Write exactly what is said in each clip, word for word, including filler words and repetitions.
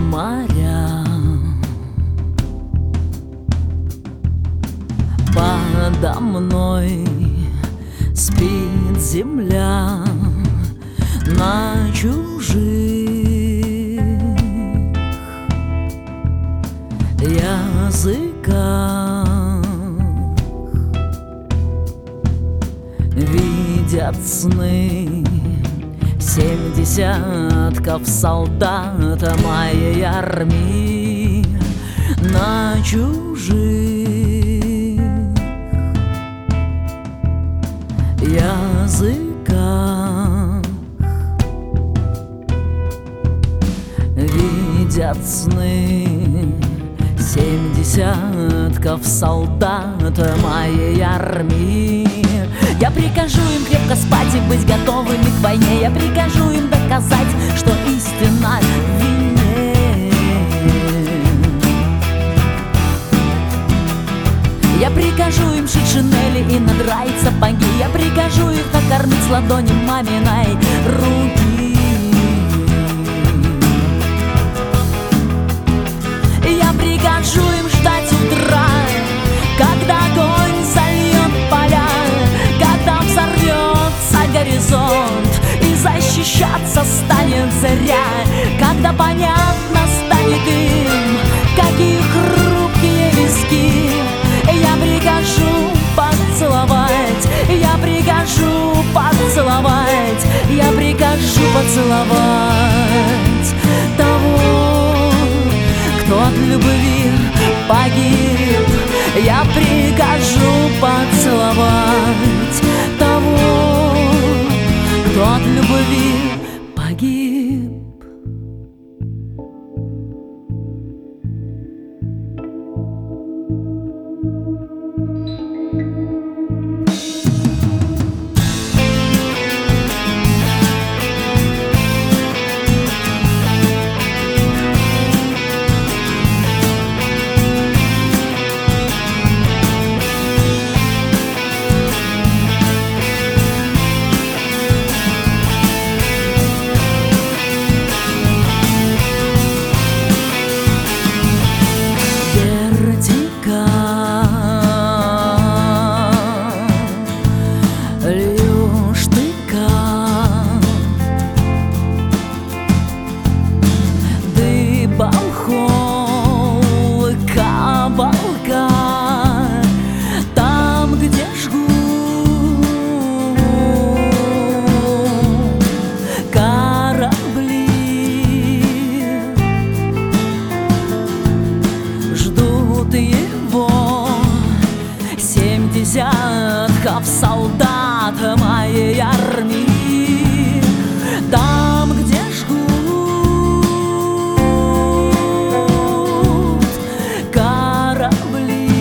моря. Подо мной спит земля на чужих языках. Видят сны семь десятков солдат моей армии на чужих языках. Видят сны семь десятков солдат моей армии. Я прикажу им крепко спать и быть готовыми к войне. Я прикажу им доказать, что истина в вине. Я прикажу им шить шинели и надраить сапоги. Я прикажу их накормить с ладони маминой руки. Я прикажу им ждать утра, когда огонь зальет поля, когда взорвется горизонт и защищаться станет зря, когда понятно станет им, какие хрупкие виски. Я прикажу поцеловать, я прикажу поцеловать, я прикажу поцеловать того, кто от любви погиб. Я прикажу поцеловать того, кто от любви погиб. Там, где жгут корабли, ждут его семь десятков солдат моей армии. Там, где жгут корабли,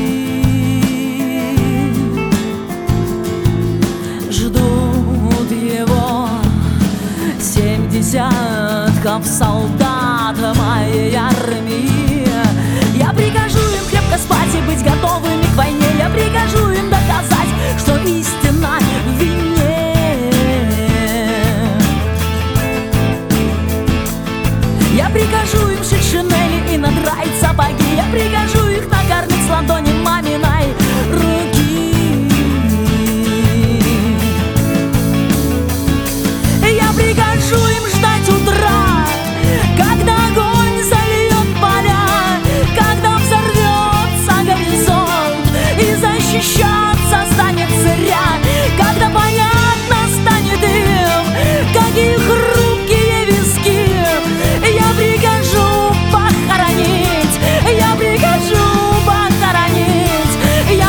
ждут его семь десятков солдат моей армии. Я прикажу им крепко спать и быть готовыми к войне. Я прикажу им доказать, что истина в вине. Я прикажу им шить шинели и надраить сапоги. Я прикажу их накормить с ладони маминой руки. Я прикажу им ждать утра, когда огонь зальет поля, когда взорвется горизонт и защищаться станет зря, когда понятно станет им, какие хрупкие виски. Я прикажу похоронить, я прикажу похоронить, я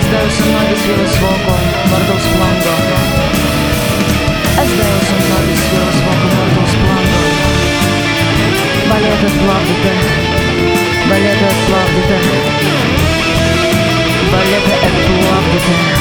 Es devu sun nogis jūras voko, vardos plando. Es devu sun nogis jūras voko, vardos plando. Balete plavdite, balete plavdite, balete plavdite.